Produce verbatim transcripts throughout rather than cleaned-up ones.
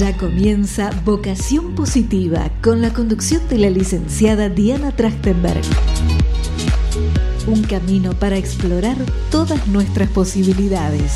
Ya comienza Vocación Positiva con la conducción de la licenciada Diana Trachtenberg. Un camino para explorar todas nuestras posibilidades.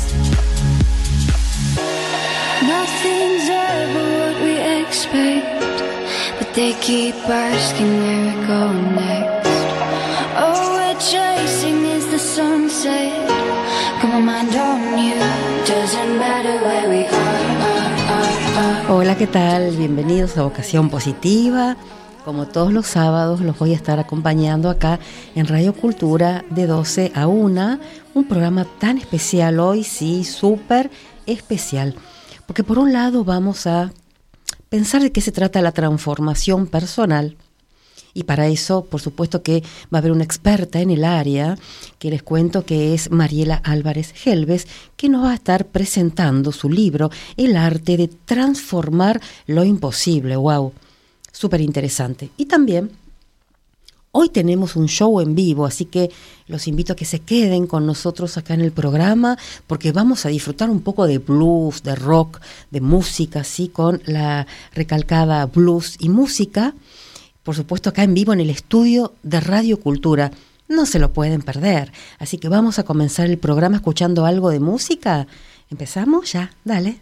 Nothing's ever what we expect, but they keep asking where we're going next. All we're chasing is the sunset. Come on, mind on you. Doesn't matter where we are, are, are, are. Hola, ¿qué tal? Bienvenidos a Vocación Positiva. Como todos los sábados los voy a estar acompañando acá en Radio Cultura de doce a una. Un programa tan especial hoy, sí, súper especial. Porque por un lado vamos a pensar de qué se trata la transformación personal. Y para eso, por supuesto que va a haber una experta en el área, que les cuento que es Mariela Álvarez Gelves, que nos va a estar presentando su libro, El arte de transformar lo imposible. ¡Wow! Súper interesante. Y también, hoy tenemos un show en vivo, así que los invito a que se queden con nosotros acá en el programa, porque vamos a disfrutar un poco de blues, de rock, de música, ¿sí? Con la recalcada blues y música. Por supuesto, acá en vivo en el estudio de Radio Cultura. No se lo pueden perder. Así que vamos a comenzar el programa escuchando algo de música. ¿Empezamos? Ya, dale.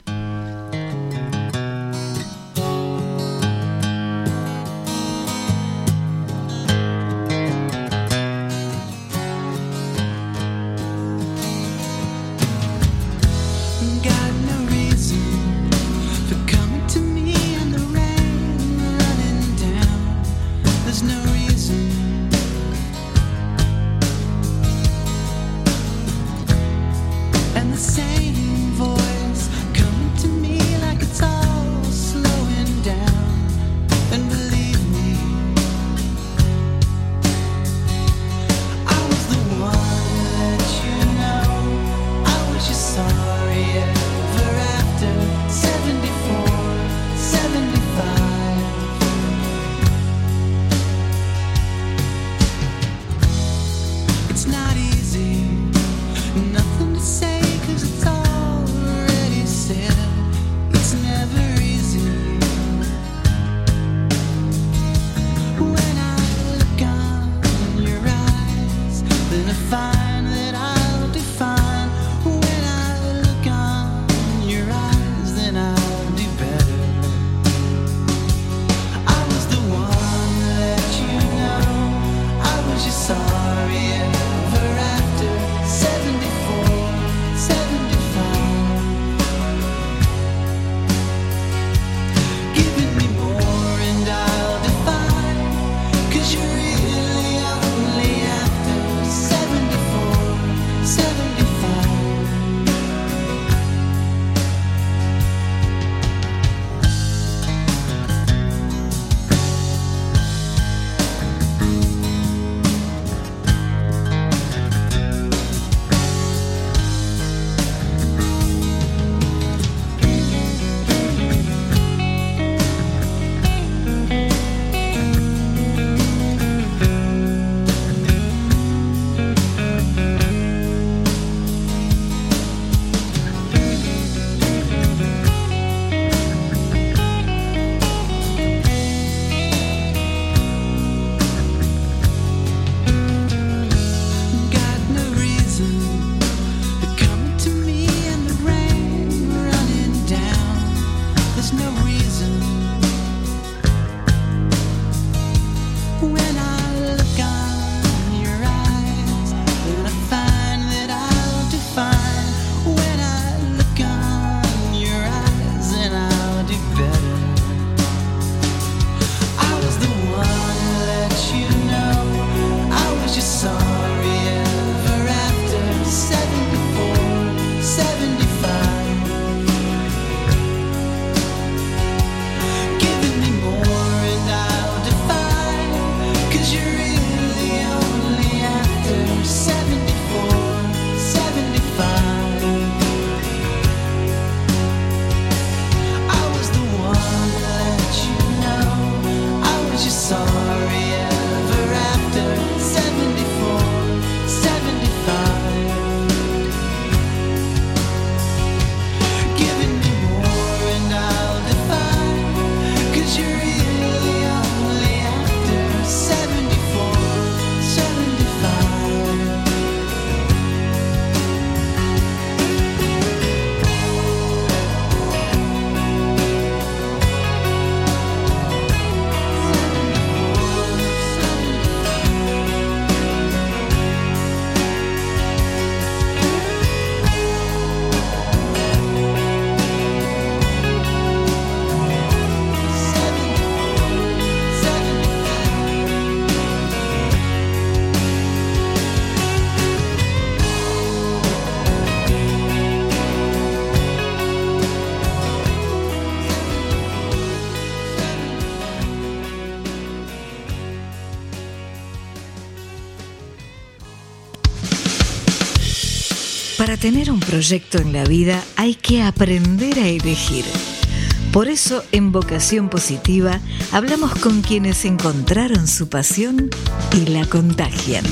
Para tener un proyecto en la vida hay que aprender a elegir. Por eso, en Vocación Positiva, hablamos con quienes encontraron su pasión y la contagian.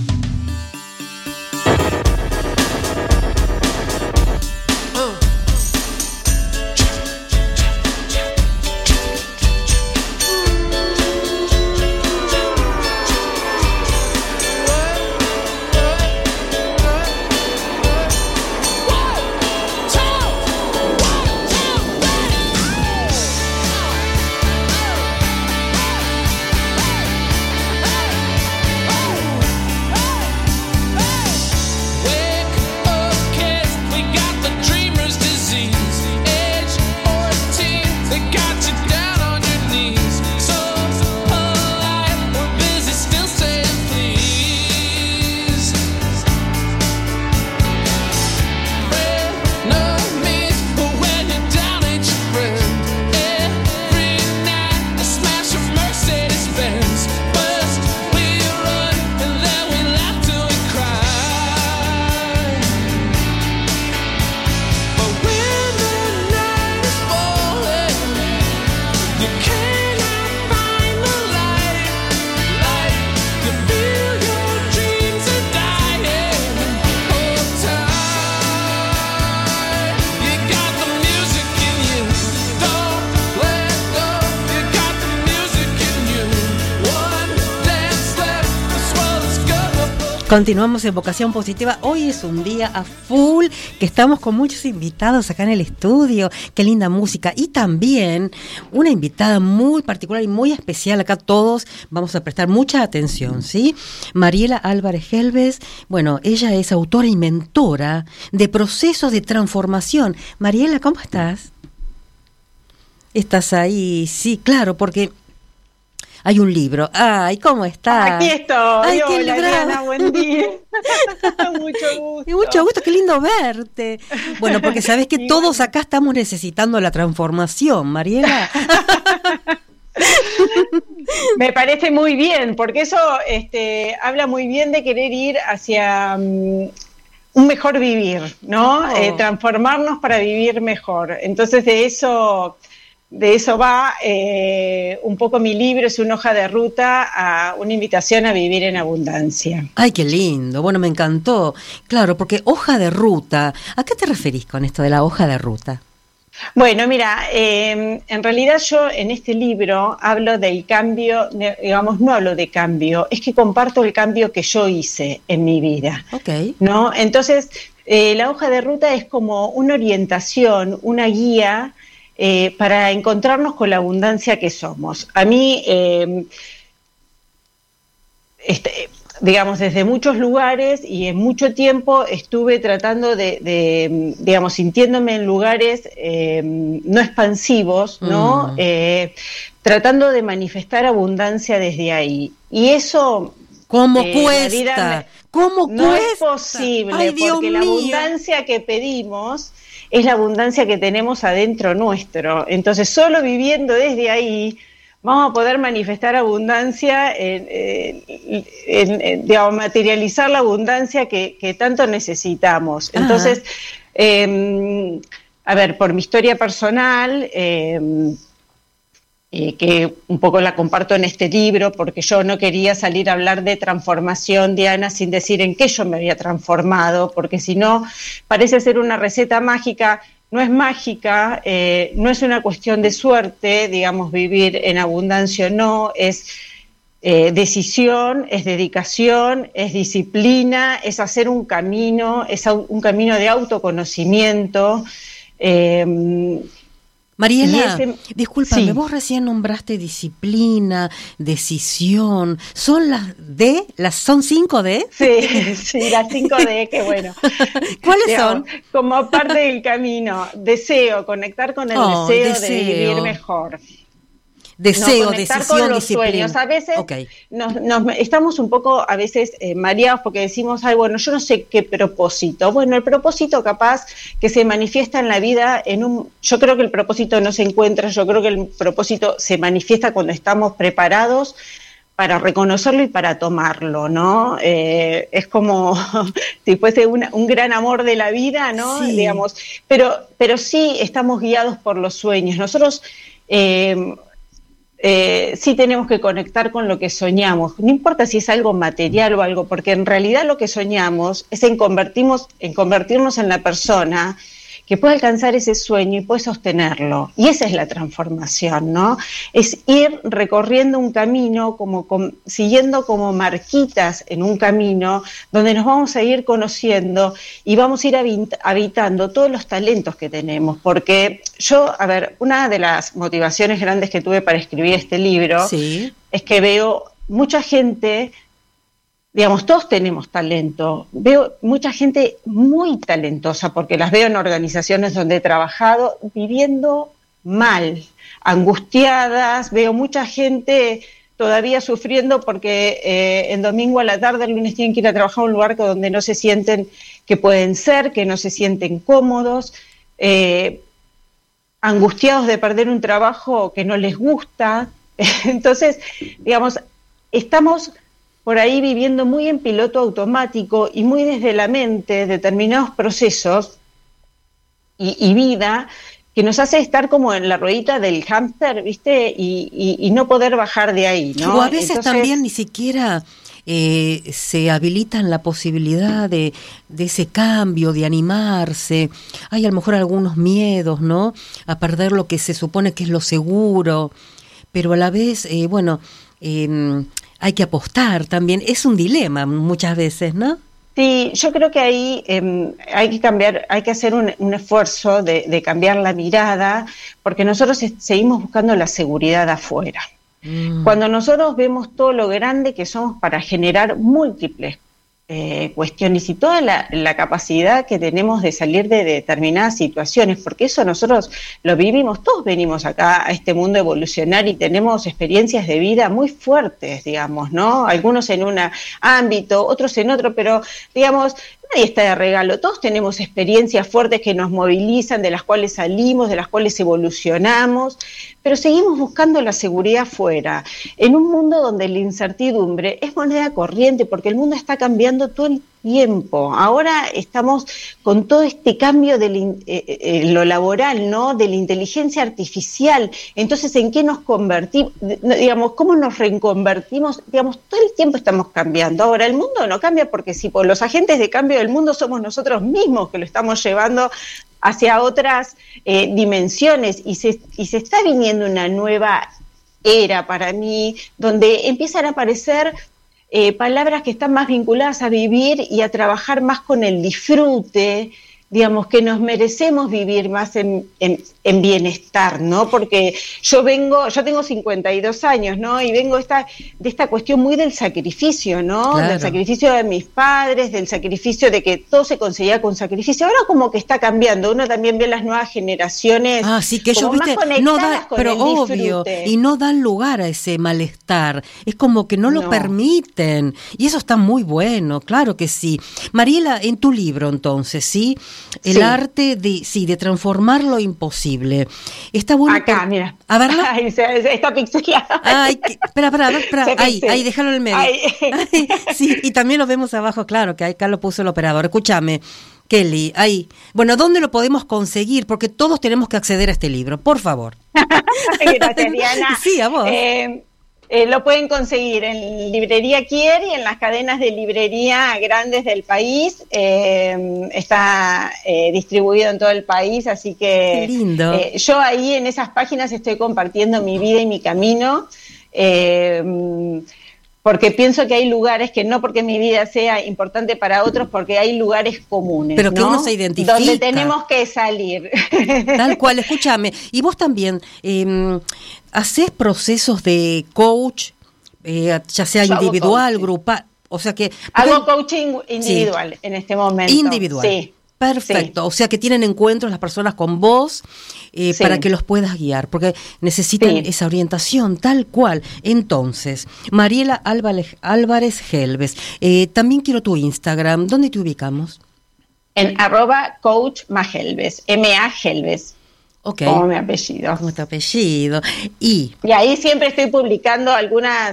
Continuamos en Vocación Positiva. Hoy es un día a full, que estamos con muchos invitados acá en el estudio. Qué linda música. Y también una invitada muy particular y muy especial. Acá todos vamos a prestar mucha atención, ¿sí? Mariela Álvarez Helves. Bueno, ella es autora y mentora de procesos de transformación. Mariela, ¿cómo estás? ¿Estás ahí? Sí, claro, porque hay un libro. Ay, ¿cómo estás? Aquí estoy. Ay, hola, Diana, buen día. Mucho gusto. Y mucho gusto, qué lindo verte. Bueno, porque sabés que todos acá estamos necesitando la transformación, Mariela. Me parece muy bien, porque eso este, habla muy bien de querer ir hacia um, un mejor vivir, ¿no? Oh. Eh, transformarnos para vivir mejor. Entonces, de eso... De eso va eh, un poco mi libro, es una hoja de ruta a una invitación a vivir en abundancia. Ay, qué lindo, bueno, me encantó. Claro, porque hoja de ruta, ¿a qué te referís con esto de la hoja de ruta? Bueno, mira, eh, en realidad yo en este libro hablo del cambio, digamos, no hablo de cambio, es que comparto el cambio que yo hice en mi vida. Okay. ¿No? Entonces, eh, la hoja de ruta es como una orientación, una guía, Eh, para encontrarnos con la abundancia que somos. A mí, eh, este, digamos, desde muchos lugares y en mucho tiempo estuve tratando de, de digamos, sintiéndome en lugares eh, no expansivos, ¿no? Mm. Eh, tratando de manifestar abundancia desde ahí. Y eso... ¿Cómo eh, cuesta? Me, ¿Cómo no cuesta? Es posible, Ay, porque Dios la mío. abundancia que pedimos es la abundancia que tenemos adentro nuestro. Entonces, solo viviendo desde ahí vamos a poder manifestar abundancia, en, en, en, en, digamos, materializar la abundancia que, que tanto necesitamos. Entonces, eh, a ver, por mi historia personal, eh, eh, que un poco la comparto en este libro, porque yo no quería salir a hablar de transformación, Diana, sin decir en qué yo me había transformado, porque si no, parece ser una receta mágica. No es mágica, eh, no es una cuestión de suerte, digamos, vivir en abundancia o no, es eh, decisión, es dedicación, es disciplina, es hacer un camino, es un camino de autoconocimiento. Eh, Mariela, ese, discúlpame, sí. Vos recién nombraste disciplina, decisión, ¿son las D? ¿Las son cinco D? Sí, sí, las cinco D, qué bueno. ¿Cuáles Digamos, son? Como parte del camino, deseo, conectar con el oh, deseo, deseo de vivir mejor. Deseo, no, decisión, con los disciplina. Sueños. A veces okay. nos, nos, estamos un poco a veces eh, mareados porque decimos, ay, bueno, yo no sé qué propósito. Bueno, el propósito capaz que se manifiesta en la vida en un... Yo creo que el propósito no se encuentra, yo creo que el propósito se manifiesta cuando estamos preparados para reconocerlo y para tomarlo, ¿no? Eh, es como si fuese una, un gran amor de la vida, ¿no? Sí. Digamos, pero, pero sí estamos guiados por los sueños. Nosotros eh, eh, sí tenemos que conectar con lo que soñamos. No importa si es algo material o algo, porque en realidad lo que soñamos es en, convertimos, en convertirnos en la persona que puede alcanzar ese sueño y puede sostenerlo. Y esa es la transformación, ¿no? Es ir recorriendo un camino, como, como siguiendo como marquitas en un camino, donde nos vamos a ir conociendo y vamos a ir habit- habitando todos los talentos que tenemos. Porque yo, a ver, una de las motivaciones grandes que tuve para escribir este libro, sí, es que veo mucha gente... Digamos, todos tenemos talento. Veo mucha gente muy talentosa, porque las veo en organizaciones donde he trabajado, viviendo mal, angustiadas. Veo mucha gente todavía sufriendo porque eh, el domingo a la tarde, el lunes tienen que ir a trabajar a un lugar donde no se sienten que pueden ser, que no se sienten cómodos, eh, angustiados de perder un trabajo que no les gusta. Entonces, digamos, estamos... por ahí viviendo muy en piloto automático y muy desde la mente determinados procesos y, y vida que nos hace estar como en la ruedita del hámster, ¿viste? Y, y, y no poder bajar de ahí, ¿no? O a veces Entonces, también ni siquiera eh, se habilitan la posibilidad de, de ese cambio, de animarse. Hay a lo mejor algunos miedos, ¿no? A perder lo que se supone que es lo seguro, pero a la vez, eh, bueno... Eh, hay que apostar también, es un dilema muchas veces, ¿no? Sí, yo creo que ahí eh, hay que cambiar, hay que hacer un, un esfuerzo de, de cambiar la mirada, porque nosotros es, seguimos buscando la seguridad afuera. Mm. Cuando nosotros vemos todo lo grande que somos para generar múltiples eh, cuestiones y toda la, la capacidad que tenemos de salir de determinadas situaciones, porque eso nosotros lo vivimos, todos venimos acá a este mundo a evolucionar y tenemos experiencias de vida muy fuertes, digamos, ¿no? Algunos en un ámbito, otros en otro, pero digamos, nadie está de regalo, todos tenemos experiencias fuertes que nos movilizan, de las cuales salimos, de las cuales evolucionamos, pero seguimos buscando la seguridad fuera, en un mundo donde la incertidumbre es moneda corriente, porque el mundo está cambiando todo el tiempo. Ahora estamos con todo este cambio de eh, eh, lo laboral, ¿no? De la inteligencia artificial. Entonces, ¿en qué nos convertimos? Digamos, ¿cómo nos reconvertimos? Digamos, todo el tiempo estamos cambiando. Ahora, el mundo no cambia porque si por los agentes de cambio del mundo somos nosotros mismos que lo estamos llevando hacia otras eh, dimensiones y se, y se está viniendo una nueva era para mí, donde empiezan a aparecer Eh, palabras que están más vinculadas a vivir y a trabajar más con el disfrute, digamos, que nos merecemos vivir más en, en, en bienestar, ¿no? Porque yo vengo, yo tengo cincuenta y dos años, ¿no? Y vengo esta, de esta cuestión muy del sacrificio, ¿no? Claro. Del sacrificio de mis padres, del sacrificio de que todo se conseguía con sacrificio. Ahora como que está cambiando, uno también ve las nuevas generaciones. Ah, sí, que ellos, como viste, más no da, con pero el obvio, disfrute. y no dan lugar a ese malestar, es como que no lo No. permiten, y eso está muy bueno, claro que sí. Mariela, en tu libro entonces, ¿sí? El Sí. arte de, sí, de transformar lo imposible. Está bueno. Acá, por- mira. A verlo. Ay, se, se está pixelado. Ay, que- espera, espera, a ver, espera. Se Ahí, pixela. ahí, déjalo en el medio. Ay. Ay, sí, y también lo vemos abajo, claro, que acá lo puso el operador. Escúchame, Kelly, ahí. Bueno, ¿dónde lo podemos conseguir? Porque todos tenemos que acceder a este libro, por favor. Gracias, Diana. Sí, a vos. Eh, eh, lo pueden conseguir en Librería Kier y en las cadenas de librería grandes del país. Eh, está eh, distribuido en todo el país, así que Qué lindo. eh, yo ahí en esas páginas estoy compartiendo mi vida y mi camino. Eh, porque pienso que hay lugares que no porque mi vida sea importante para otros, porque hay lugares comunes, Pero que ¿no? uno se identifica. Donde tenemos que salir. Tal cual, escúchame. Y vos también, eh, ¿hacés procesos de coach, eh, ya sea Yo hago individual, coaching. grupal? O sea que... Hago coaching individual Sí. en este momento. Individual. Sí. Perfecto, Sí. o sea que tienen encuentros las personas con vos eh, Sí. para que los puedas guiar, porque necesitan Sí. esa orientación tal cual. Entonces, Mariela Álvarez, Álvarez Gelbes, eh, también quiero tu Instagram, ¿dónde te ubicamos? En arroba coach Magelbes, M A Gelbes, Ok, como mi apellido. como tu apellido. Y, Y ahí siempre estoy publicando algunas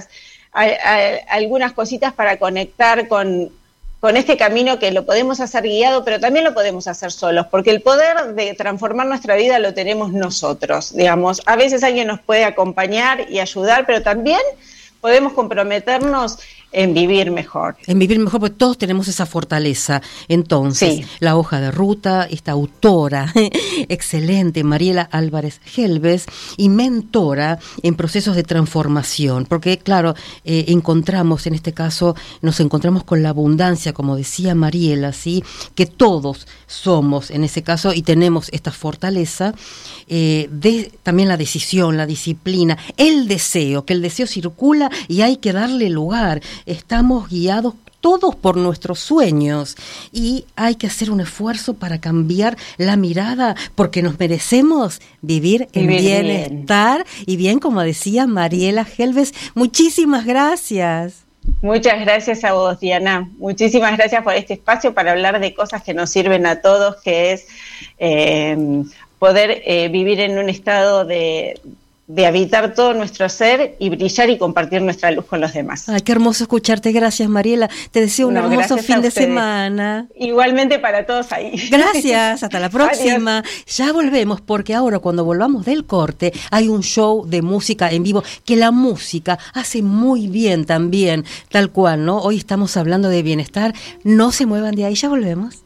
a, a, algunas cositas para conectar con, con este camino que lo podemos hacer guiado, pero también lo podemos hacer solos, porque el poder de transformar nuestra vida lo tenemos nosotros, digamos. A veces alguien nos puede acompañar y ayudar, pero también podemos comprometernos en vivir mejor. En vivir mejor, porque todos tenemos esa fortaleza. Entonces, sí. La hoja de ruta, esta autora excelente, Mariela Álvarez Gelbes, y mentora en procesos de transformación, porque claro, eh, encontramos, en este caso, nos encontramos con la abundancia, como decía Mariela, ¿sí? Que todos somos, en ese caso, y tenemos esta fortaleza, eh, de también la decisión, la disciplina, el deseo, que el deseo circula y hay que darle lugar. Estamos guiados todos por nuestros sueños y hay que hacer un esfuerzo para cambiar la mirada, porque nos merecemos vivir en vivir bienestar bien. Y bien, como decía Mariela Gelbes. Muchísimas gracias. Muchas gracias a vos, Diana. Muchísimas gracias por este espacio para hablar de cosas que nos sirven a todos, que es eh, poder eh, vivir en un estado de... de habitar todo nuestro ser y brillar y compartir nuestra luz con los demás. Ay, qué hermoso escucharte. Gracias, Mariela. Te deseo un no, hermoso fin de semana. Igualmente para todos ahí. Gracias, hasta la próxima. Adiós. Ya volvemos, porque ahora cuando volvamos del corte hay un show de música en vivo, que la música hace muy bien también, tal cual, ¿no? Hoy estamos hablando de bienestar. No se muevan de ahí, ya volvemos.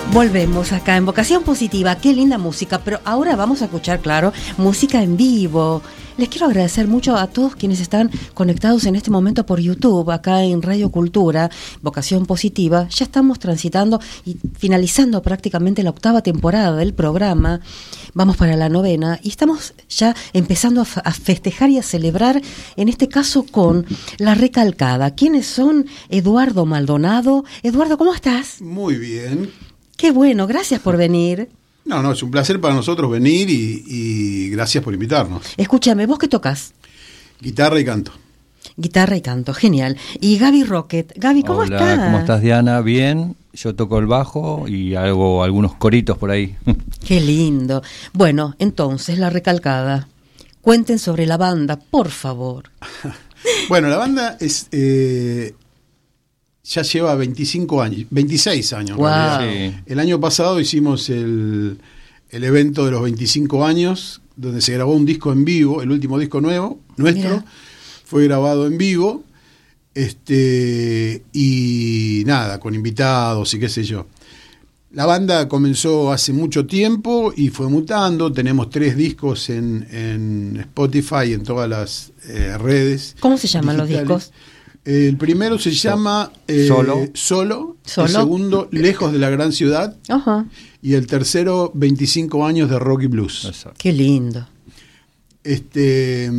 Volvemos acá en Vocación Positiva, qué linda música, pero ahora vamos a escuchar, claro, música en vivo. Les quiero agradecer mucho a todos quienes están conectados en este momento por YouTube, acá en Radio Cultura, Vocación Positiva. Ya estamos transitando y finalizando prácticamente la octava temporada del programa. Vamos para la novena y estamos ya empezando a, f- a festejar y a celebrar, en este caso con La Recalcada. ¿Quiénes son? Eduardo Maldonado. Eduardo, ¿cómo estás? Muy bien. Qué bueno, gracias por venir. No, no, es un placer para nosotros venir y, y gracias por invitarnos. Escúchame, ¿vos qué tocas? Guitarra y canto. Guitarra y canto, genial. Y Gaby Rocket. Gaby, ¿cómo Hola, estás? ¿cómo estás, Diana? Bien, yo toco el bajo y hago algunos coritos por ahí. Qué lindo. Bueno, entonces, La Recalcada. Cuenten sobre la banda, por favor. Bueno, la banda es eh, ya lleva veinticinco años, veintiséis años. en Wow. realidad. Sí. El año pasado hicimos el, el evento de los veinticinco años, donde se grabó un disco en vivo, el último disco nuevo, nuestro, Mirá. fue grabado en vivo, este y nada, con invitados y qué sé yo. La banda comenzó hace mucho tiempo y fue mutando. Tenemos tres discos en, en Spotify y en todas las eh, redes. ¿Cómo se llaman los digitales. discos? El primero se llama eh, Solo. Solo. Solo. El segundo, Lejos de la Gran Ciudad. Ajá. Y el tercero, veinticinco años de rock y blues. Exacto. Qué lindo. Este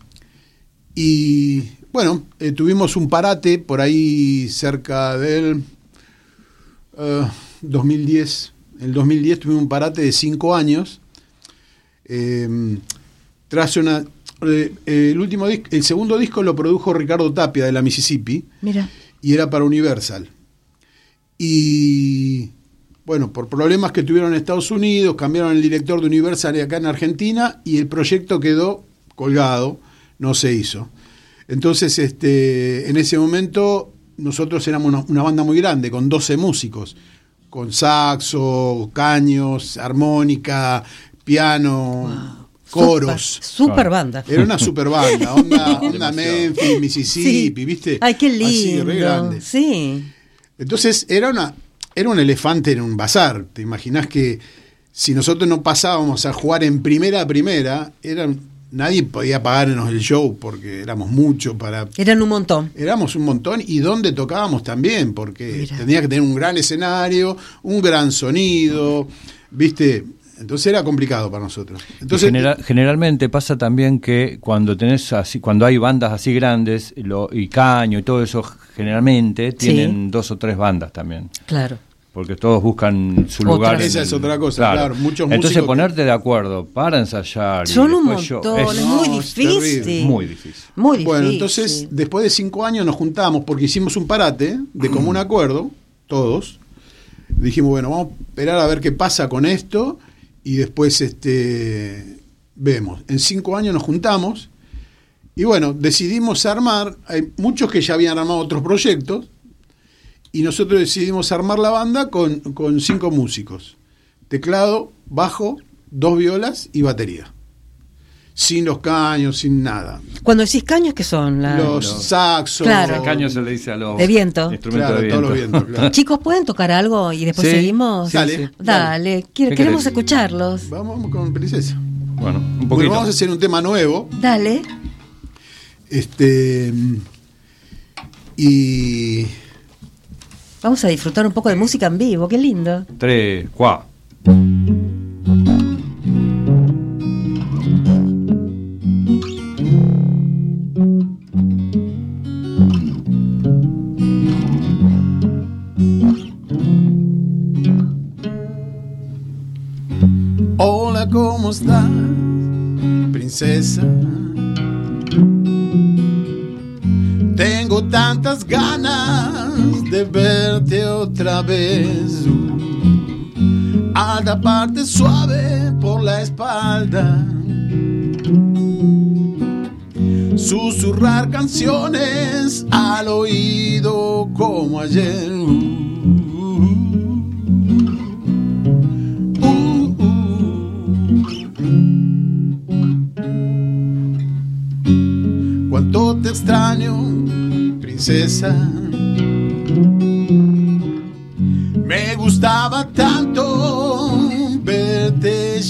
y bueno, eh, tuvimos un parate por ahí cerca del uh, dos mil diez. En el dos mil diez tuvimos un parate de cinco años. Eh, tras una eh, el último disco, el segundo disco lo produjo Ricardo Tapia de la Mississippi Mira. y era para Universal. Y bueno, por problemas que tuvieron en Estados Unidos, cambiaron el director de Universal acá en Argentina y el proyecto quedó colgado, no se hizo. Entonces, este, en ese momento nosotros éramos una, una banda muy grande, con doce músicos, con saxo, caños, armónica, piano, Wow. coros. Super, super Claro. banda. Era una super banda, onda, onda Demasiado. Memphis, Mississippi, Sí. ¿viste? Ay, qué lindo. Así, re grande. Sí. Entonces era una era un elefante en un bazar. Te imaginás que si nosotros no pasábamos a jugar en primera a primera, era, nadie podía pagarnos el show porque éramos muchos para... Eran un montón. Éramos un montón y donde tocábamos también, porque Mira. tenía que tener un gran escenario, un gran sonido, ¿viste? Entonces era complicado para nosotros. Entonces, Genera- generalmente pasa también que cuando tenés así, cuando hay bandas así grandes lo, y caño y todo eso, generalmente tienen dos o tres bandas también, Claro. porque todos buscan su Otra. lugar. en Esa el- es otra cosa, claro, muchos Entonces músicos ponerte de acuerdo para ensayar. y Son un después yo- montón, es, es muy No, es difícil. terrible. muy difícil. Muy difícil. Bueno, entonces, después de cinco años nos juntamos porque hicimos un parate de común acuerdo, todos. Dijimos, bueno, vamos a esperar a ver qué pasa con esto y después este vemos. En cinco años nos juntamos y bueno, decidimos armar, hay muchos que ya habían armado otros proyectos y nosotros decidimos armar la banda con, con cinco músicos. Teclado, bajo, dos violas y batería. Sin los caños, sin nada. Cuando decís caños, ¿qué son? La- Los los- saxos. Claro. El caño se le dice a los De viento. instrumentos Claro, de todos los viento. vientos, claro. Chicos, ¿pueden tocar algo y después Sí. seguimos? Sí, Dale, sí. Dale, quiero- ¿Qué queremos querés? escucharlos. Vamos, vamos con Princesa. Bueno, un Bueno, poquito. vamos a hacer un tema nuevo. Dale. Este. Y. Vamos a disfrutar un poco de música en vivo, qué lindo. Tres, cuatro. Hola, ¿cómo estás, princesa? Tengo tantas ganas de verte otra vez. Alta parte suave por la espalda. Susurrar canciones al oído como ayer. Cuánto te extraño, princesa. Me gustaba tanto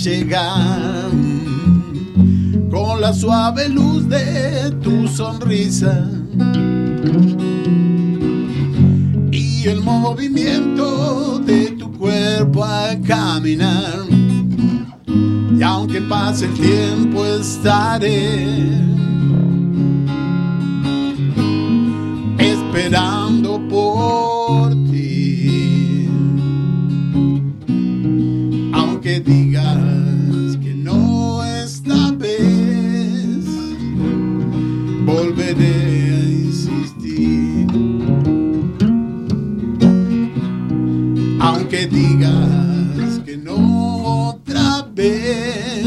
llegar con la suave luz de tu sonrisa y el movimiento de tu cuerpo al caminar. Y aunque pase el tiempo estaré esperando por ti, aunque digas que no esta vez volveré a insistir, aunque digas que no otra vez,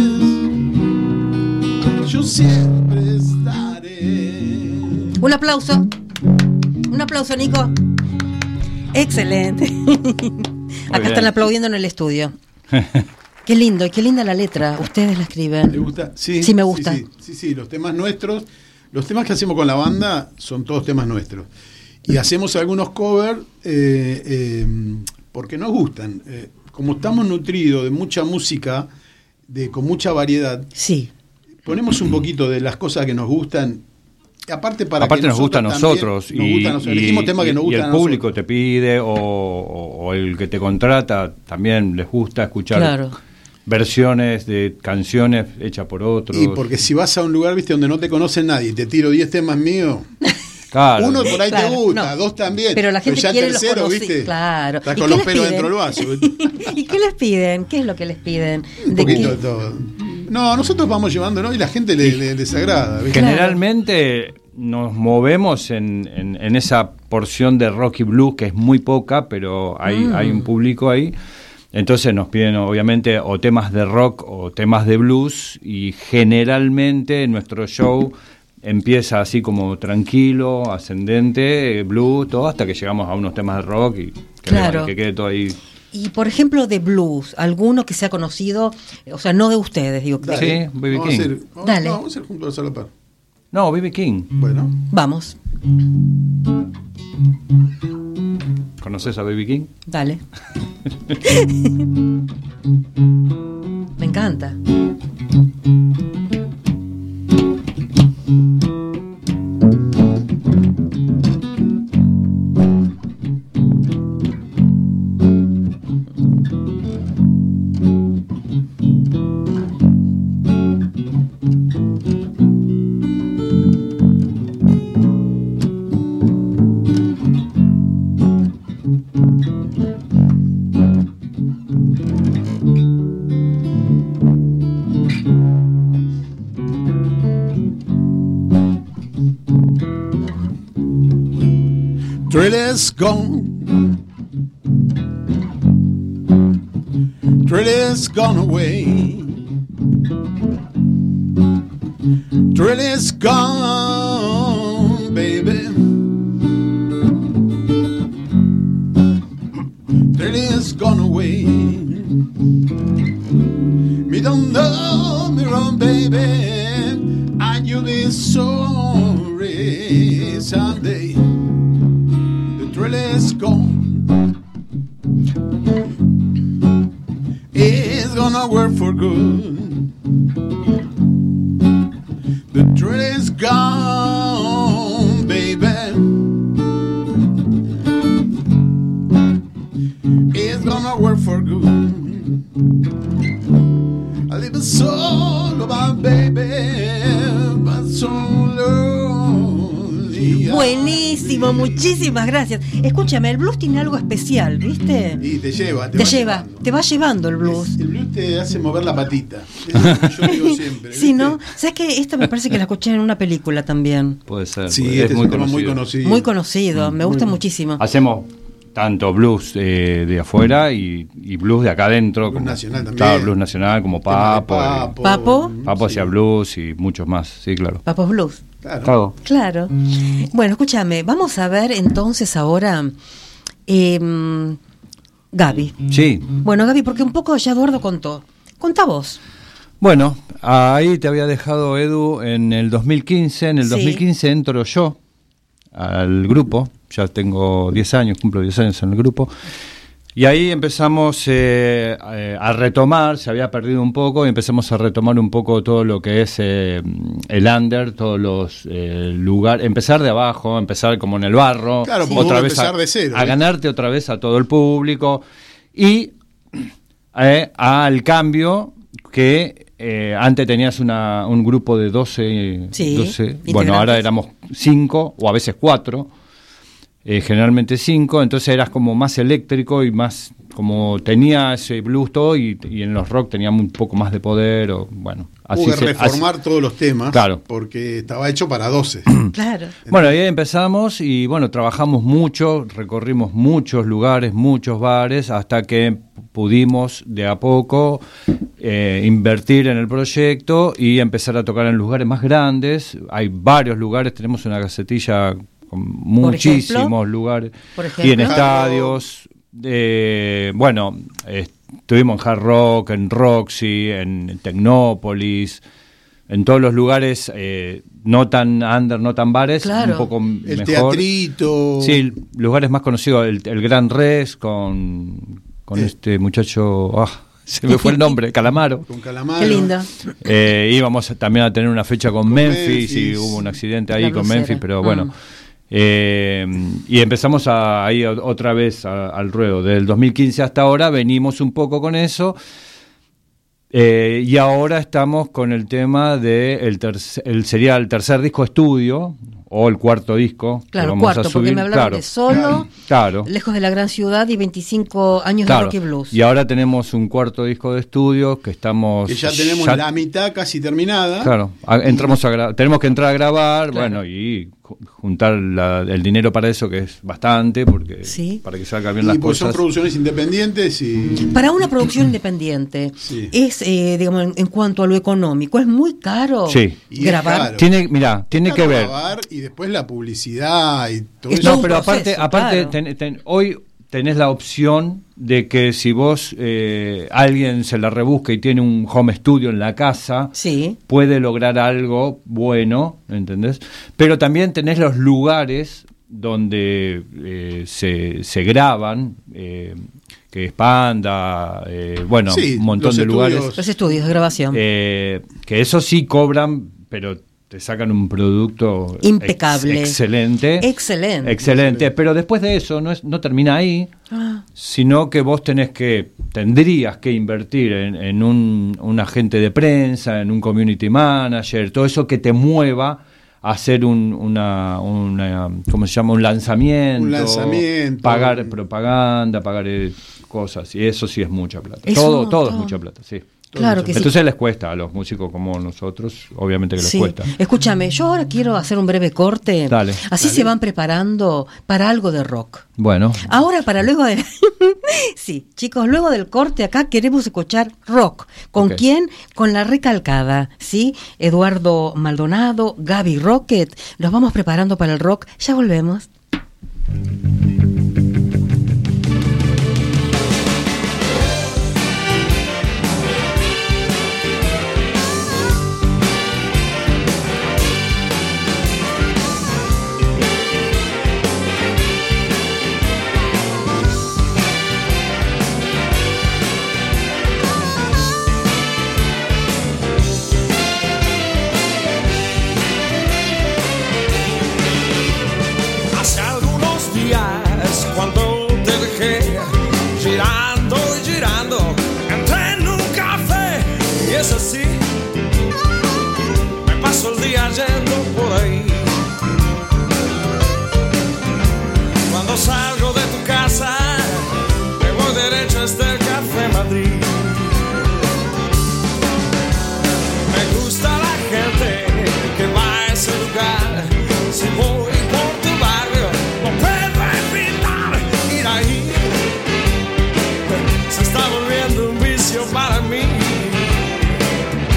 yo siempre estaré. Un aplauso. Un aplauso, Nico. Excelente. Acá están aplaudiendo en el estudio. Qué lindo, y qué linda la letra. Ustedes la escriben. ¿Le gusta? Sí, sí me gusta. Sí, sí, sí, sí, los temas nuestros, los temas que hacemos con la banda son todos temas nuestros. Y hacemos algunos covers eh, eh, porque nos gustan. Eh, como estamos nutridos de mucha música, de con mucha variedad, sí, ponemos un poquito de las cosas que nos gustan. Aparte, para Aparte que nos gusta a nosotros, nos gusta a nosotros. Y, Elegimos temas que nos y gustan el a público nosotros. te pide o, o, o el que te contrata también les gusta escuchar claro, versiones de canciones hechas por otros. Y porque si vas a un lugar, viste, donde no te conoce nadie y te tiro diez temas míos, Claro. uno por ahí claro, te gusta, no. dos también, pero la gente ya quiere el tercero, los conoci- viste, claro. estás ¿Y con qué los les pelos piden? dentro del vaso. ¿Y qué les piden? ¿Qué es lo que les piden? Un ¿De poquito qué? de todo. No, nosotros vamos llevando, ¿no? Y la gente le, le desagrada, ¿viste? Generalmente nos movemos en, en, en esa porción de rock y blues que es muy poca, pero hay, Mm. hay un público ahí. Entonces nos piden obviamente o temas de rock o temas de blues, y generalmente nuestro show empieza así como tranquilo, ascendente, blues, todo, hasta que llegamos a unos temas de rock y que, Claro. que quede todo ahí. Y por ejemplo de blues, alguno que sea conocido, o sea, no de ustedes, digo. Dale. Sí, B B Vamos a King. hacer, vamos, Dale. no, vamos a hacer juntos a Salopar. No, B B King. Bueno, Vamos, ¿Conoces a B B King? dale. Me encanta. Thrill is gone. Thrill is gone away. Thrill is gone, baby. Thrill is gone away. Me don't know me wrong, baby, and you'll be sorry someday. The thrill is gone. It's gonna work for good. The thrill is gone, baby. It's gonna work for good. I live solo, my baby, but so lonely. Buenísimo, muchísimas gracias. Escúchame, el blues tiene algo especial, ¿viste? Y te lleva, te, Te va lleva, llevando. te va llevando el blues. Es- El blues te hace mover la patita. Es lo que yo digo siempre. Sí, ¿viste? ¿no? ¿Sabes qué? Esta me parece que la escuché en una película también. Puede ser. Sí, puede- este es un tema muy conocido. Muy conocido, me gusta muchísimo. Hacemos tanto blues eh, de afuera y, y blues de acá adentro. Blues como, nacional también. Claro, blues nacional como Tema de Papo. Papo. eh, Papo. Papo Sí. hacía blues y muchos más, sí, claro. Papos Blues. Claro. Claro. Claro. Bueno, escúchame, vamos a ver entonces ahora eh, Gaby. Sí. Bueno, Gaby, porque un poco ya Eduardo contó. Contá vos. Bueno, ahí te había dejado, Edu, en el dos mil quince. En el Sí. dos mil quince entro yo al grupo. Ya tengo diez años, cumplo diez años en el grupo. Y ahí empezamos eh, a retomar, se había perdido un poco, y empezamos a retomar un poco todo lo que es eh, el under, todos los eh, lugares, empezar de abajo, empezar como en el barro, claro, otra vez empezar a, de cero, a ¿eh? ganarte otra vez a todo el público, y eh, al cambio que eh, antes tenías una, un grupo de doce, sí, doce bueno, ahora éramos cinco o a veces cuatro. Eh, generalmente cinco, entonces eras como más eléctrico y más, como tenía ese blues todo, y, y en los rock tenía un poco más de poder, o bueno, así Hubo que se, reformar así, todos los temas, claro, porque estaba hecho para doce. Claro. Bueno, ahí empezamos y bueno, trabajamos mucho, recorrimos muchos lugares, muchos bares, hasta que pudimos de a poco eh, invertir en el proyecto y empezar a tocar en lugares más grandes. Hay varios lugares, tenemos una gacetilla con muchísimos ejemplo, lugares por y en estadios, eh, bueno, eh, estuvimos en Hard Rock, en Roxy, en Tecnópolis, en todos los lugares eh, no tan under, no tan bares, claro, un poco el mejor. Teatrito. Sí, lugares más conocidos, el, el Gran Res con, con eh. este muchacho, ah, se me fue el nombre, Calamaro. Con Calamaro. Qué lindo. Eh, íbamos también a tener una fecha con, con Memphis, Memphis y hubo un accidente ahí con Memphis, pero bueno. Mm. Eh, y empezamos a, ahí otra vez a, al ruedo. Del dos mil quince hasta ahora venimos un poco con eso. Eh, y ahora estamos con el tema de el, tercer, el sería el tercer disco estudio o el cuarto disco. Claro, vamos cuarto, a subir. porque me hablaron claro, de Solo, claro, Lejos de la Gran Ciudad y veinticinco años claro, de rock y blues. Y ahora tenemos un cuarto disco de estudio que estamos... Que ya tenemos ya, la mitad casi terminada. Claro, a, entramos a gra- tenemos que entrar a grabar, claro, bueno, y juntar la, el dinero para eso, que es bastante, porque sí, para que salgan bien y las pues cosas. Son producciones independientes y... Para una producción independiente, sí, es, eh, digamos, en, en cuanto a lo económico, es muy caro, sí, grabar. Claro. Tiene, mira, tiene claro, que ver. Grabar y después la publicidad y todo es eso. No, pero aparte, proceso, aparte claro, ten, ten, hoy tenés la opción de que si vos, eh, alguien se la rebusca y tiene un home studio en la casa, sí, puede lograr algo bueno, ¿entendés? Pero también tenés los lugares donde eh, se, se graban, eh, que es Panda, eh, bueno, sí, un montón de estudios. lugares. Los estudios de grabación. Eh, que eso sí cobran, pero te sacan un producto impecable, ex- excelente, excelente, excelente. Pero después de eso no es, no termina ahí, ah, sino que vos tenés que, tendrías que invertir en, en un, un agente de prensa, en un community manager, todo eso que te mueva a hacer un, una, una, ¿cómo se llama? Un lanzamiento, un lanzamiento, pagar propaganda, pagar eh, cosas, y eso sí es mucha plata. Eso, todo, todo, todo es todo. mucha plata, sí. Claro que Entonces sí. les cuesta a los músicos como nosotros, obviamente que les sí. cuesta. Escúchame, yo ahora quiero hacer un breve corte. Dale. Así Dale. se van preparando para algo de rock. Bueno. Ahora para luego de... sí, chicos, luego del corte acá queremos escuchar rock. ¿Con okay. quién? Con La Recalcada, ¿sí? Eduardo Maldonado, Gaby Rocket. Nos vamos preparando para el rock. Ya volvemos. Cuando te dejé girando y girando, entré en un café y es así, me paso el día yendo por ahí. Cuando salgo de tu casa, me voy derecho hasta el Café Madrid. Me gusta la gente que va a ese lugar. Si voy por tu barrio, no puedo evitar ir ahí. Se está volviendo un vicio para mí.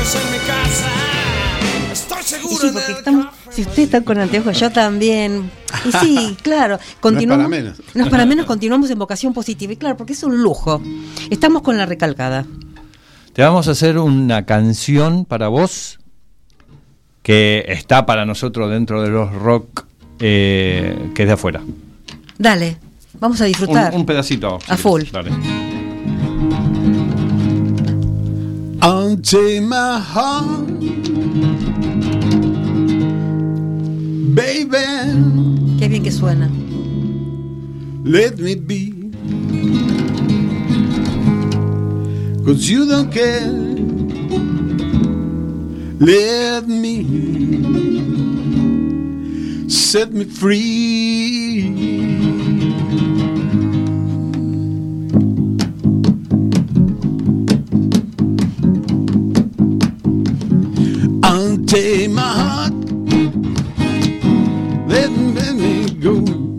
años en mi casa. Estoy seguro Sí, porque del estamos, café. si ustedes están con anteojos, yo también. Y sí, claro, continuamos. No es para menos. No es para menos, continuamos en vocación positiva. Y claro, porque es un lujo. Estamos con la recalcada. Te vamos a hacer una canción para vos que está para nosotros dentro de los rock eh, que es de afuera. Dale, vamos a disfrutar. Un, un pedacito. A full. Dale. Unchain my heart, baby, Qué bien que suena. let me be, 'cause you don't care. Let me set me free. Unchain my heart, let me, let me go.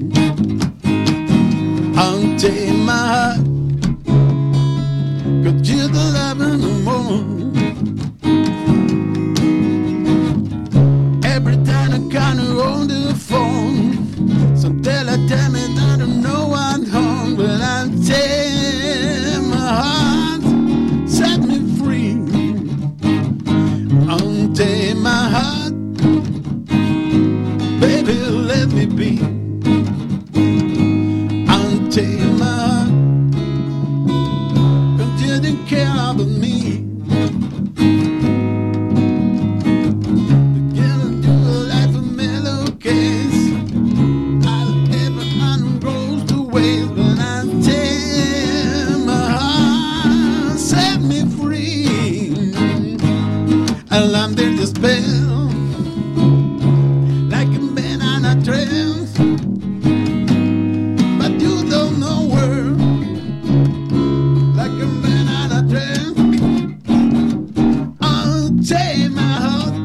Unchain my heart, 'cause you're the love no more. Every time I kinda on the phone, some tell I tell me I don't know I'm home, but unchain my heart, set me free. Unchain my heart, baby, let me be. Unchain my heart, 'cause you didn't care about me. Together do a life of mellow case. I'll ever unrose the ways, but unchain my heart, set me free. And I'm there to spell like a man on a trail, but you don't know where, like a man on a trail. Unchain my heart,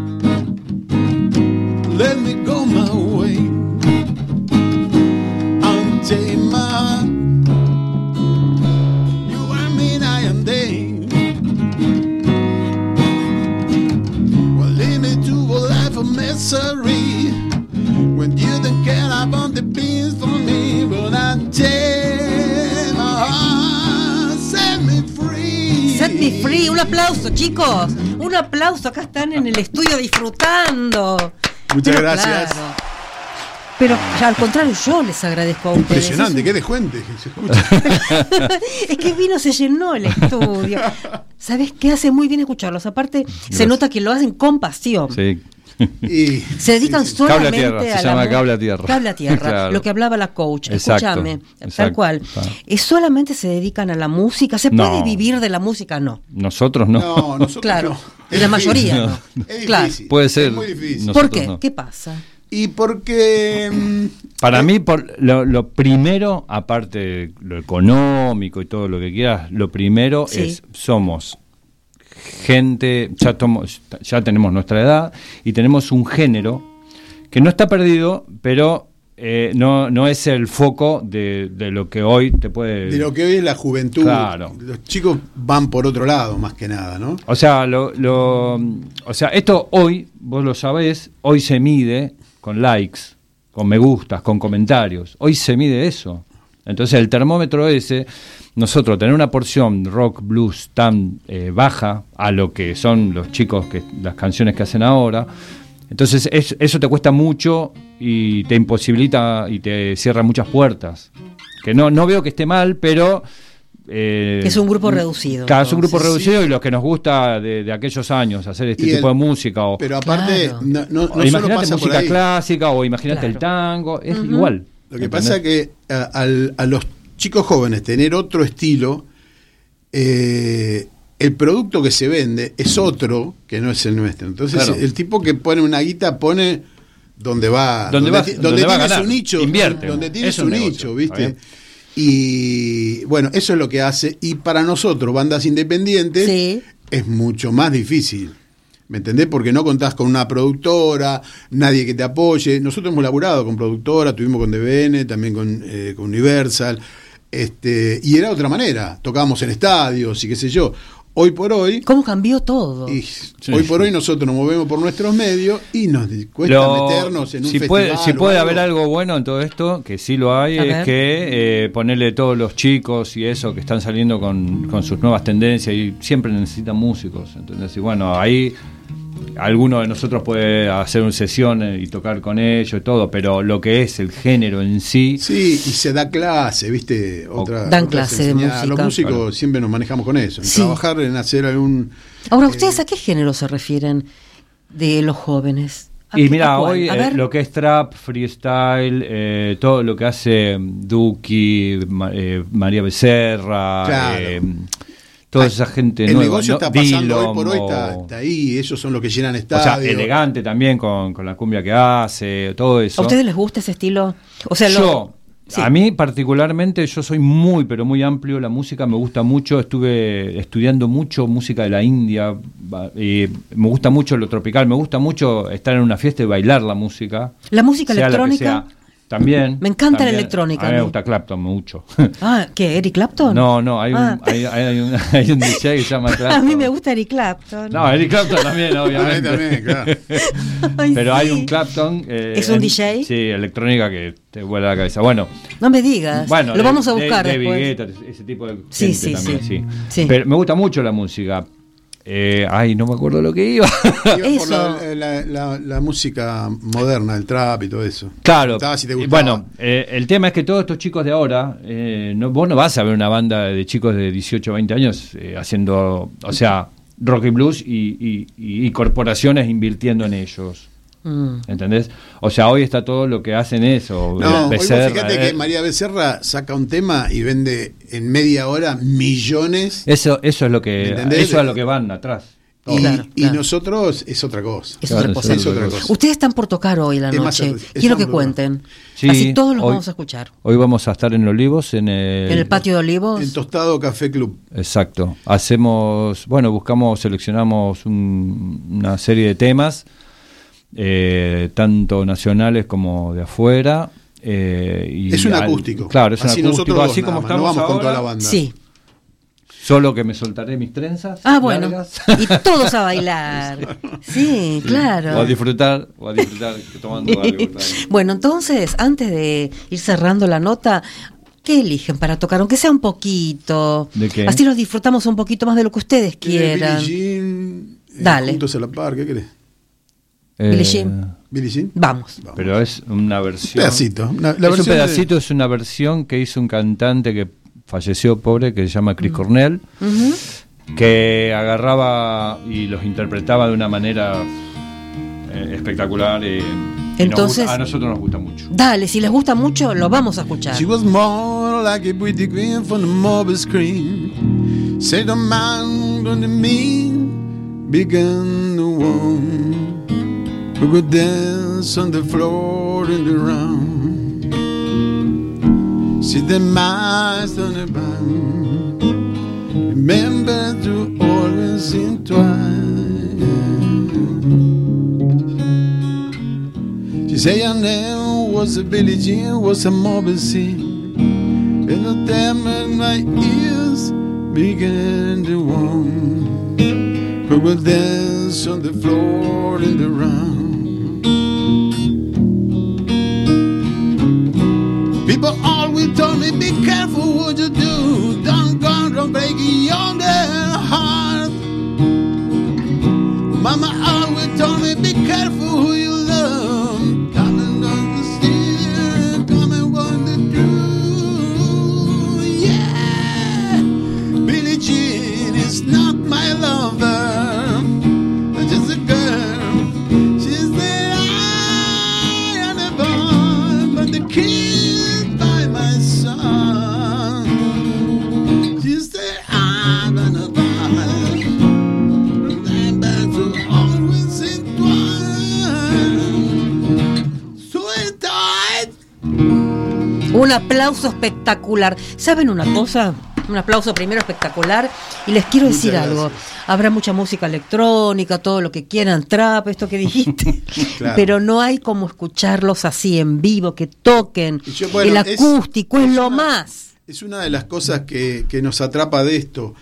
let me go my way. Unchain my heart, you are me, I am they. Well, lead me to a life of misery when you don't care about the beans for me. But unchain my heart, set me free. Set me free. Un aplauso, chicos. Un aplauso. Acá están en el estudio disfrutando. Muchas Pero gracias. claro. Pero ya, al contrario, yo les agradezco a ustedes. Impresionante, Es qué descuente que se escucha. Es que vino, se llenó el estudio. ¿Sabes qué? Hace muy bien escucharlos. Aparte, se Gracias. nota que lo hacen con pasión. Sí. Y, Se dedican sí, sí. solamente Cable a tierra, se a la llama mu- cable a tierra. Cable a tierra, Claro. lo que hablaba la coach. Exacto, Escúchame, tal exacto. cual. Ah. ¿Es solamente se dedican a la música? ¿Se No. puede vivir de la música? No. Nosotros no. No, nosotros Claro. no. Y Es la difícil. mayoría No. no. Es Claro. difícil. Puede ser. Es muy difícil. No. ¿Por Nosotros qué? no. ¿Qué pasa? Y porque. mm, Para eh, mí, por lo, lo primero, aparte de lo económico y todo lo que quieras, lo primero Sí. es, somos gente, ya, tomo- ya tenemos nuestra edad y tenemos un género que no está perdido, pero eh, no, no es el foco de, de lo que hoy te puede... De lo que hoy es la juventud. Claro. Los chicos van por otro lado, más que nada, ¿no? O sea, lo, lo, o sea, esto hoy, vos lo sabés, hoy se mide con likes, con me gustas, con comentarios. Hoy se mide eso. Entonces el termómetro ese, nosotros tener una porción rock, blues tan eh, baja a lo que son los chicos, que las canciones que hacen ahora, entonces es, eso te cuesta mucho y te imposibilita y te cierra muchas puertas. Que no, no veo que esté mal, pero... Eh, Es un grupo reducido, Claro, es un grupo entonces. reducido y los que nos gusta de, de aquellos años hacer este Y tipo el- de música. O, Pero aparte, Claro. no, no, no o solo imagínate pasa por música ahí. clásica o imagínate Claro. el tango, es Ujú. igual. Lo que ¿entendés? pasa es que a, al- a los chicos jóvenes tener otro estilo, eh, el producto que se vende es otro que no es el nuestro. Entonces, Claro. el tipo que pone una guita pone donde va, Donde va- ti- donde va a tiene ganar. su nicho, Invierte. donde tiene Es su un nicho, negocio, ¿viste? ¿está bien? Y bueno, eso es lo que hace. Y para nosotros, bandas independientes, Sí. es mucho más difícil. ¿Me entendés? Porque no contás con una productora, nadie que te apoye. Nosotros hemos laburado con productora, tuvimos con D B N, también con, eh, con Universal, este, y era de otra manera. Tocábamos en estadios y qué sé yo. Hoy por hoy... ¿Cómo cambió todo? Y Sí, hoy por sí. hoy nosotros nos movemos por nuestros medios y nos cuesta Lo- meternos en un si festival. puede, si o puede algo. haber algo bueno en todo esto, que sí lo hay, A es ver. que eh, ponerle todos los chicos y eso que están saliendo con, con sus nuevas tendencias y siempre necesitan músicos. Entonces, y bueno, ahí alguno de nosotros puede hacer una sesión y tocar con ellos y todo, pero lo que es el género en sí, Sí, y se da clase, ¿viste? Otra, Dan otra clase de enseñanza. música. Los músicos Claro. siempre nos manejamos con eso, en Sí. trabajar, en hacer algún... Ahora, eh, ¿ustedes a qué género se refieren de los jóvenes? ¿A y qué- mira, a cuál? hoy A eh, ver. lo que es trap, freestyle, eh, todo lo que hace Duki, Ma- eh, María Becerra, Claro. eh, toda esa gente El nueva, negocio ¿no? está pasando Dillom, hoy por hoy, está, o- está ahí, ellos son los que llenan O estadios. sea, elegante también con, con la cumbia que hace, todo eso. ¿A ustedes les gusta ese estilo? O sea, lo- Yo, Sí. a mí particularmente, yo soy muy, pero muy amplio, la música me gusta mucho, estuve estudiando mucho música de la India, va- y me gusta mucho lo tropical, me gusta mucho estar en una fiesta y bailar la música. ¿La música sea la que electrónica? sea. También. Me encanta la también. electrónica, A mí a me mí. gusta Clapton mucho. Ah, ¿qué? ¿Eric Clapton? No, no, hay un, Ah. hay, hay un, hay un D J que se llama Clapton. A mí me gusta Eric Clapton. No, Eric Clapton también, A mí obviamente. también, claro. Ay, Pero hay sí. un Clapton. eh, ¿Es un en- D J? Sí, electrónica que te vuela la cabeza. Bueno, No me digas. bueno, Lo vamos a de- buscar de- después. David Guetta, ese tipo de Sí, gente sí, también, sí. sí. Sí. Pero me gusta mucho la música. Eh, ay, no me acuerdo lo que iba. Iba por Eso. la, la- la- la música moderna, el trap y todo eso. Claro. Gustaba, si te Eh, gustaba. Bueno, eh, el tema es que todos estos chicos de ahora, eh, no, vos no vas a ver una banda de chicos de dieciocho, veinte años eh, haciendo, o sea, rock y blues y, y- y- y corporaciones invirtiendo en ellos. Mm. ¿Entendés? O sea, hoy está todo lo que hacen eso. No, hoy vos Becerra, fíjate eh, que María Becerra saca un tema y vende en media hora millones. Eso, eso es lo que, ¿Me entendés? eso es a lo que van atrás. Y, Claro, y claro. nosotros es otra cosa. Es Claro, otra cosa. Es otra cosa. Ustedes están por tocar hoy la Es más, noche. es Quiero que amplio. cuenten. Sí, Así todos los hoy- vamos a escuchar. Hoy vamos a estar en Olivos, en el, En el patio de Olivos. El Tostado Café Club. Exacto. Hacemos, bueno, buscamos, seleccionamos un- una serie de temas, eh, tanto nacionales como de afuera. eh, y Es un al- acústico. Claro, es Así un acústico, nosotros dos así nada como más, no estamos vamos con ahora, toda la banda. Sí. Solo que me soltaré mis trenzas. Ah, bueno. largas. Y todos a bailar. Sí, claro. O a disfrutar, o a disfrutar tomando algo. claro. Bueno, entonces, antes de ir cerrando la nota, ¿qué eligen para tocar? Aunque sea un poquito. ¿De qué? Así los disfrutamos un poquito más de lo que ustedes quieran. Billie Jean, eh, Dale. Juntos a la par, ¿qué querés? Billie Eh, Jean. Billie Jean. Vamos. Vamos. Pero es una versión. Pedacito. Una- la es un versión de- pedacito, es una versión que hizo un cantante que falleció pobre, que se llama Chris Cornell, Ujú. que agarraba y los interpretaba de una manera eh, espectacular. eh, y nos Entonces- gusta- a nosotros nos gusta mucho. Dale, si les gusta mucho, lo vamos a escuchar. She was more like a pretty queen from the mobile screen. Said the man on the mean began to warm. We would dance on the floor in the round. See the mice on the bound. Remember to always entwine. She said your name was a Billie Jean, was a mobile scene. And the time in my ears began to warm. We would dance on the floor in the round. People always told me, be careful what you do. Don't go, don't break your heart. Mama always told me, be careful who you love. Come and understand, come and want the truth. Yeah, Billie Jean is not my lover, just a girl. She said I am a boy, but the kid by my side. She said I'm a boy. Remember to always entwine. Sweetheart. Un aplauso espectacular. ¿Saben una cosa? Un aplauso primero espectacular. Y les quiero Muchas decir gracias. algo. Habrá mucha música electrónica, todo lo que quieran, trap, esto que dijiste. Claro. Pero no hay como escucharlos así en vivo, que toquen. Y yo, bueno, El es- acústico es, es lo una- más. Es una de las cosas que, que nos atrapa de esto.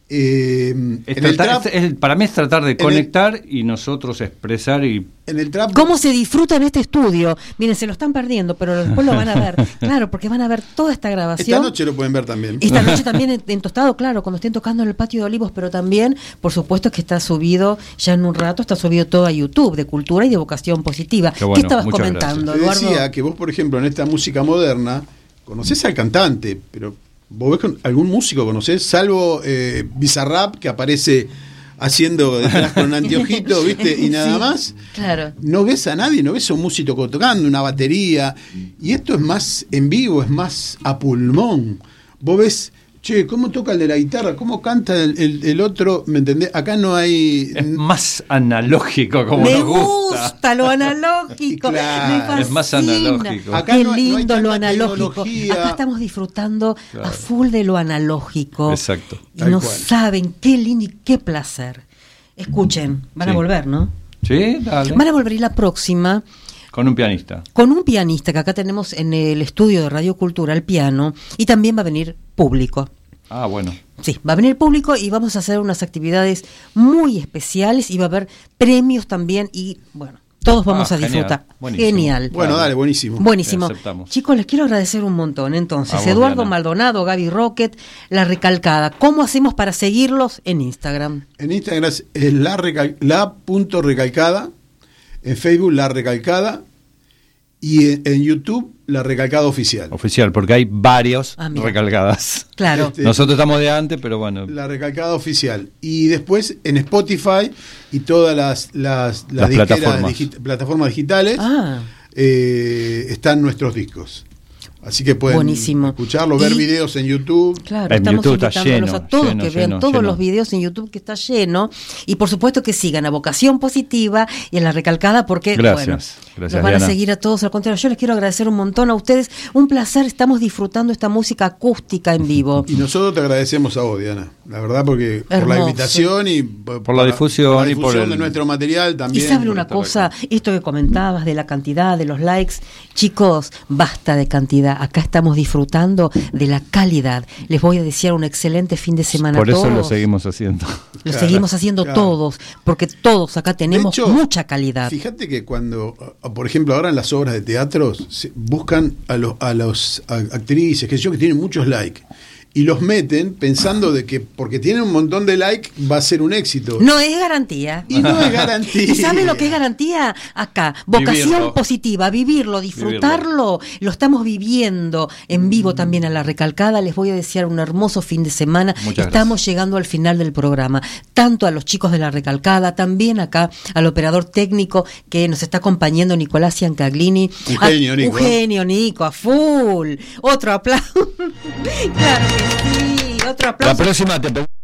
Eh, Es en el tratar- trap, es- es- para mí es tratar de el- conectar y nosotros expresar y en el trap ¿Cómo se disfruta en este estudio? Miren, se lo están perdiendo, pero después lo van a ver. Claro, porque van a ver toda esta grabación. esta noche lo pueden ver también. Esta noche también en, en Tostado, claro, cuando estén tocando en el Patio de Olivos, pero también, por supuesto, que está subido, ya en un rato, está subido todo a YouTube, de Cultura y de Vocación Positiva. Qué bueno, ¿Qué estabas muchas comentando, Te Eduardo? decía que vos, por ejemplo, en esta música moderna, conocés al cantante, pero vos ves con algún músico, conocés, salvo eh, Bizarrap, que aparece haciendo detrás con un anteojito, ¿viste? Y nada Sí, más. Claro. No ves a nadie, no ves a un músico tocando una batería. Y esto es más en vivo, es más a pulmón. Vos ves, che, ¿cómo toca el de la guitarra? ¿Cómo canta el, el- el otro? ¿Me entendés? Acá no hay... es más analógico como Me nos gusta. gusta lo analógico. Claro. Me Es más fascina. analógico. Acá Qué no hay- no hay lindo lo tanta analógico. tecnología. Acá estamos disfrutando Claro. a full de lo analógico. Exacto. Y Tal no cual. saben qué lindo y qué placer. Escuchen, van a Sí. volver, ¿no? Sí, dale. Van a volver y la próxima Con un pianista. con un pianista que acá tenemos en el estudio de Radio Cultura, el piano, y también va a venir público. Ah, bueno. Sí, va a venir público y vamos a hacer unas actividades muy especiales y va a haber premios también y bueno, todos vamos Ah, a genial. disfrutar. Buenísimo. Genial. Bueno, Claro. dale, buenísimo. Buenísimo. Aceptamos. Chicos, les quiero agradecer un montón. Entonces, A vos, Eduardo Diana. Maldonado, Gaby Rocket, La Recalcada. ¿Cómo hacemos para seguirlos en Instagram? En Instagram es es la, recal- la punto recalcada, en Facebook la recalcada y en, en YouTube la recalcada oficial. Oficial, porque hay varios Ah, mira. recalcadas. Claro. Este, Nosotros estamos de antes, pero bueno. La recalcada oficial. Y después en Spotify y todas las, las, Las disqueras plataformas. digi- plataformas digitales Ah, eh, están nuestros discos. Así que pueden Buenísimo. escucharlo, ver Y- videos en YouTube. claro, En estamos YouTube está invitándolos lleno, a todos lleno, que vean lleno, todos lleno. los videos en YouTube que está lleno y por supuesto que sigan a Vocación Positiva y en La Recalcada porque Gracias, bueno, gracias, los van a Diana. seguir a todos. Al contrario, yo les quiero agradecer un montón a ustedes. Un placer, estamos disfrutando esta música acústica en vivo. Y nosotros te agradecemos a vos, Diana. La verdad, porque por la Hermoso. invitación y por, Por la difusión por la y por el- de nuestro material Y también. sabe una estar cosa, esto que comentabas de la cantidad, de los likes, chicos, basta de cantidad, acá estamos disfrutando de la calidad. Les voy a desear un excelente fin de semana Por a eso todos. lo seguimos haciendo. Lo Claro, seguimos haciendo claro. todos, porque todos acá tenemos De hecho, mucha calidad. Fíjate que cuando, ah, por ejemplo, ahora en las obras de teatro se buscan a los a los a- actrices, que sé yo, que tienen muchos likes y los meten pensando de que porque tienen un montón de likes va a ser un éxito. No es garantía. Y no es garantía. ¿Y sabe lo que es garantía? Acá, vocación Vivirlo. positiva, vivirlo, disfrutarlo, lo estamos viviendo en vivo también a La Recalcada. Les voy a desear un hermoso fin de semana. Muchas Estamos gracias. llegando al final del programa, tanto a los chicos de La Recalcada, también acá al operador técnico que nos está acompañando, Nicolás Ciancaglini. Un genio, A- Nico. Un genio, Nico, a full. Otro aplauso. Claro que sí, otro La aplauso. próxima te pe-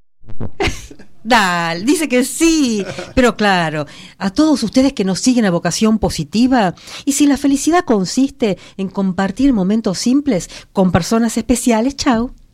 Dale, dice que sí, pero claro, a todos ustedes que nos siguen a Vocación Positiva, y si la felicidad consiste en compartir momentos simples con personas especiales, chau.